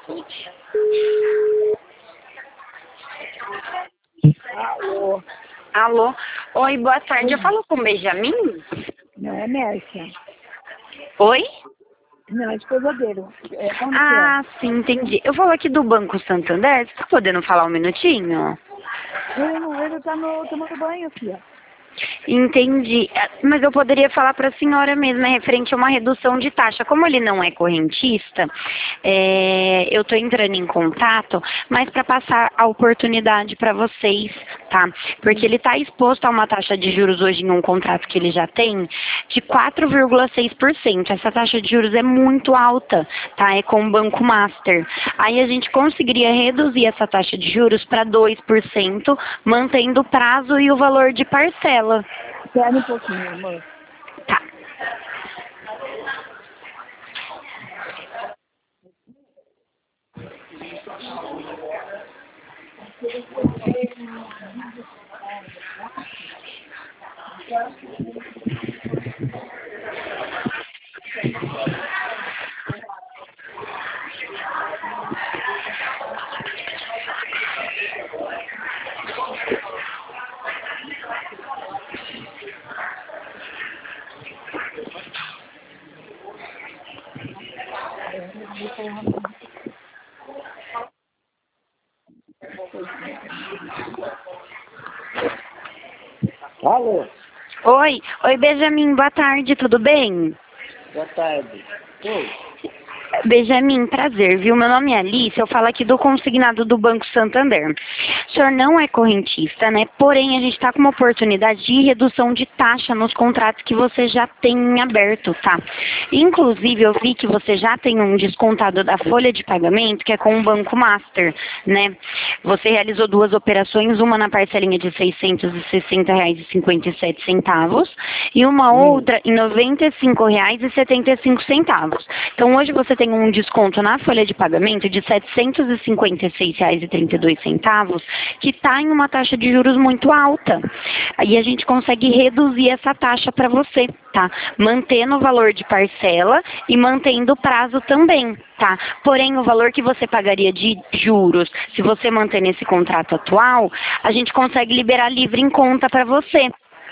Alô? Alô? Oi, boa tarde. Eu falo com o Benjamin? Não, é Mércia. Oi? Não, é esposa dele. Como Ah, sim, entendi. Eu falo aqui do Banco Santander. Você tá podendo falar um minutinho? que é? Ele tá tomando banho, filha. Entendi. Mas eu poderia falar para a senhora mesmo, é referente a uma redução de taxa. Como ele não é correntista, eu estou entrando em contato, mas para passar a oportunidade para vocês, tá? Porque ele está exposto a uma taxa de juros hoje em um contrato que ele já tem de 4,6%. Essa taxa de juros é muito alta, tá? É com o Banco Master. Aí a gente conseguiria reduzir essa taxa de juros para 2%, mantendo o prazo e o valor de parcela. Espera um pouquinho, amor. Tá. Alô? Oi, Benjamin, boa tarde, tudo bem? Boa tarde. Oi. Benjamin, prazer, viu? Meu nome é Alice, eu falo aqui do consignado do Banco Santander. O senhor não é correntista, né? Porém, a gente está com uma oportunidade de redução de taxa nos contratos que você já tem em aberto, tá? Inclusive, eu vi que você já tem um descontado da folha de pagamento, que é com o Banco Master, né? Você realizou 2 operações, uma na parcelinha de R$ 660,57 e uma outra em R$ 95,75. Então, hoje você tem um desconto na folha de pagamento de R$ 756,32, que está em uma taxa de juros muito alta. Aí a gente consegue reduzir essa taxa para você, tá? Mantendo o valor de parcela e mantendo o prazo também, tá? Porém, o valor que você pagaria de juros, se você manter nesse contrato atual, a gente consegue liberar livre em conta para você.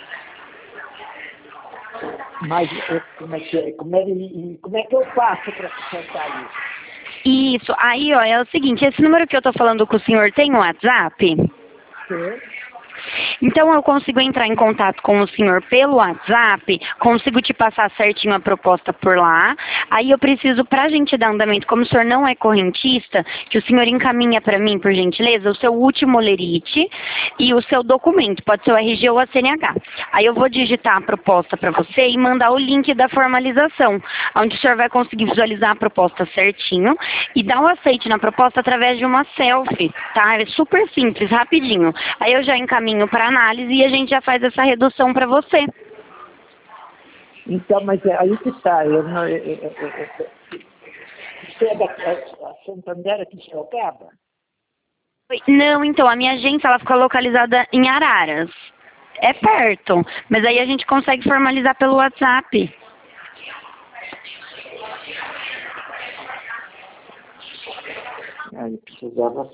Mas como é que eu faço para consertar isso? Isso, aí ó, é o seguinte, esse número que eu tô falando com o senhor tem um WhatsApp? Sim. Então eu consigo entrar em contato com o senhor pelo WhatsApp, consigo te passar certinho a proposta por lá. Aí eu preciso, pra gente dar andamento, como o senhor não é correntista, que o senhor encaminha pra mim, por gentileza, o seu último lerite e o seu documento, pode ser o RG ou a CNH. Aí eu vou digitar a proposta pra você e mandar o link da formalização, onde o senhor vai conseguir visualizar a proposta certinho e dar um aceite na proposta através de uma selfie, tá? É super simples, rapidinho. Aí eu já encaminho para análise e a gente já faz essa redução para você. Então, mas é aí que está. Você é a Santander aqui de Sorocaba? Não, então, a minha agência ela fica localizada em Araras. É perto, mas aí a gente consegue formalizar pelo WhatsApp. Aí precisava.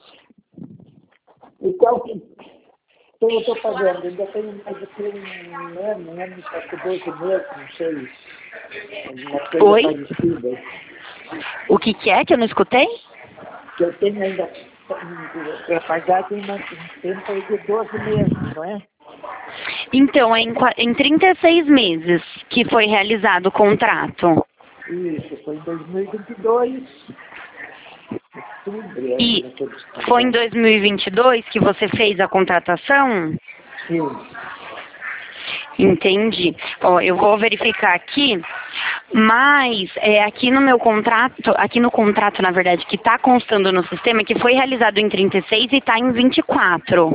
Então, eu estou fazendo, ainda tenho mais do que um ano, acho que 12 meses, não sei, uma coisa Oi? parecida. O que é que eu não escutei? Que eu tenho ainda para pagar tem um tempo aí de 12 meses, não é? Então, é em 36 meses que foi realizado o contrato. Isso, foi em 2022, outubro, E naquele desconto. foi em 2022 que você fez a contratação? Sim. Entendi. Ó, eu vou verificar aqui, mas aqui no meu contrato, aqui no contrato, na verdade, que está constando no sistema, que foi realizado em 36 e está em 24.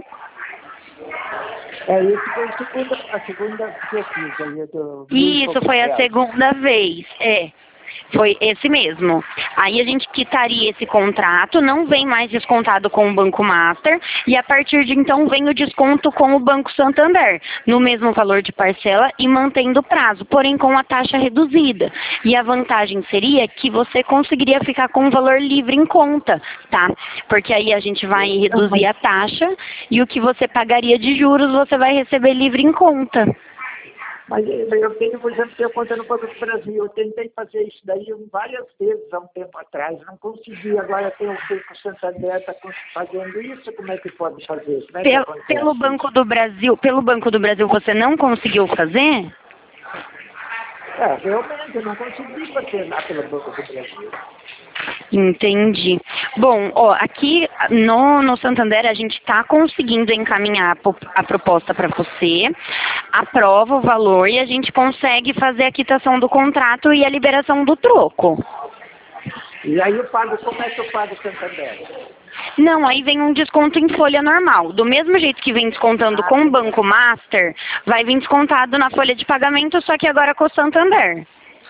Esse foi a segunda que eu fiz aí. Isso foi a segunda vez, Foi esse mesmo. Aí a gente quitaria esse contrato, não vem mais descontado com o Banco Master, e a partir de então vem o desconto com o Banco Santander, no mesmo valor de parcela e mantendo o prazo, porém com a taxa reduzida. E a vantagem seria que você conseguiria ficar com um valor livre em conta, tá? Porque aí a gente vai reduzir a taxa e o que você pagaria de juros você vai receber livre em conta. Mas eu tenho, por exemplo, eu conta no Banco do Brasil. Eu tentei fazer isso daí várias vezes há um tempo atrás, não consegui. Agora tem o Banco Santander está fazendo isso, como é que pode fazer? Como é que pelo Banco do Brasil você não conseguiu fazer? Realmente, eu não consegui fazer lá pelo Banco do Brasil. Entendi. Bom, ó, aqui no Santander a gente está conseguindo encaminhar a proposta para você, aprova o valor e a gente consegue fazer a quitação do contrato e a liberação do troco. E aí eu pago, como é que eu pago o Santander? Não, aí vem um desconto em folha normal. Do mesmo jeito que vem descontando com o Banco Master, vai vir descontado na folha de pagamento, só que agora com o Santander.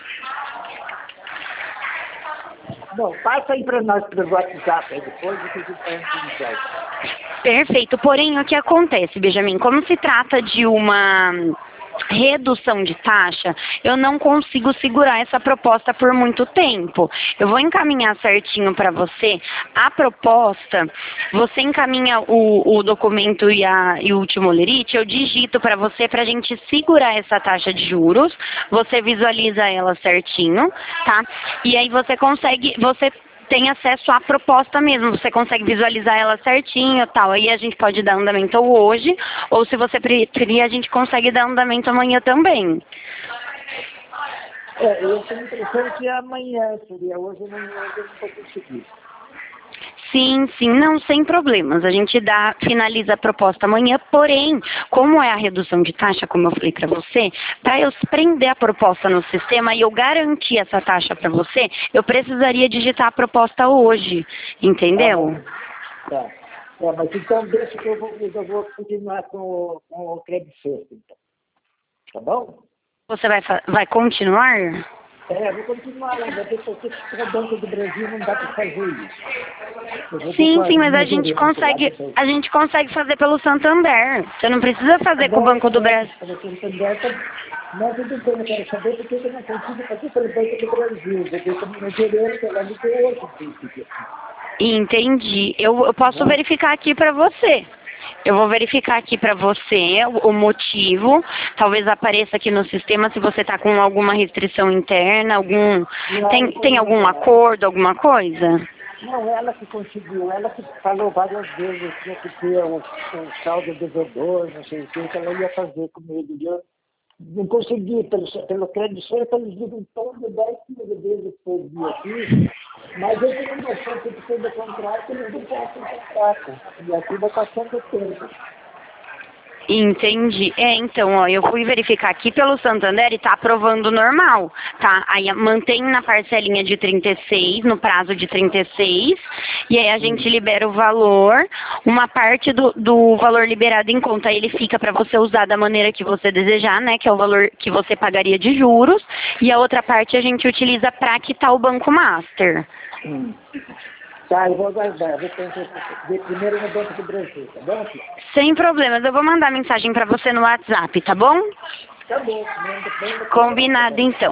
Bom, passa aí para nós pelo WhatsApp aí depois e que a gente vai utilizar. Perfeito. Porém, o que acontece, Benjamin? Como se trata de uma redução de taxa, eu não consigo segurar essa proposta por muito tempo. Eu vou encaminhar certinho para você a proposta, você encaminha o documento e o último lerite, eu digito para você para a gente segurar essa taxa de juros, você visualiza ela certinho, tá? E aí você tem acesso à proposta mesmo, você consegue visualizar ela certinho e tal. Aí a gente pode dar andamento hoje, ou se você preferir, a gente consegue dar andamento amanhã também. Eu tenho a impressão que amanhã seria, hoje eu não vou conseguir. Sim, não, sem problemas. A gente finaliza a proposta amanhã, porém, como é a redução de taxa, como eu falei para você, para eu prender a proposta no sistema e eu garantir essa taxa para você, eu precisaria digitar a proposta hoje, entendeu? Tá. Mas então deixa que eu vou continuar com o Credit First, então. Tá bom? Você vai continuar? Vou continuar ainda, porque para o Banco do Brasil não dá para fazer isso. Sim, mas a gente consegue fazer pelo Santander. Você não precisa fazer com o Banco do Brasil. Mas eu quero saber por que eu não consigo fazer pelo Banco do Brasil, porque como não gerente, ela me deu outro princípio. Entendi. Eu posso verificar aqui para você. Eu vou verificar aqui para você o motivo. Talvez apareça aqui no sistema se você está com alguma restrição interna, tem algum acordo, alguma coisa? Não, ela que conseguiu, ela que falou várias vezes que tinha que ter um saldo devedor, não sei o que ela ia fazer comigo. Eu não consegui, pelo crédito certo, eles dizem todo 10 vezes por dia aqui, mas eu tenho noção que depois do contrato eles não podem contrato. E aqui vai passando tempo. Entendi. Então, ó, eu fui verificar aqui pelo Santander e tá aprovando normal, tá? Aí mantém na parcelinha de 36, no prazo de 36, e aí a gente libera o valor, uma parte do valor liberado em conta, ele fica para você usar da maneira que você desejar, né? Que é o valor que você pagaria de juros, e a outra parte a gente utiliza para quitar o Banco Master. Tá, eu vou aguardar. Vou ver primeiro no Banco do Brasil, tá bom? Sem problemas. Eu vou mandar mensagem para você no WhatsApp, tá bom? Tá bom. Combinado então.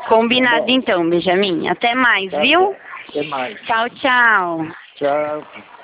Combinado então, Benjamin. Até mais, viu? Até mais. Tchau. Tchau.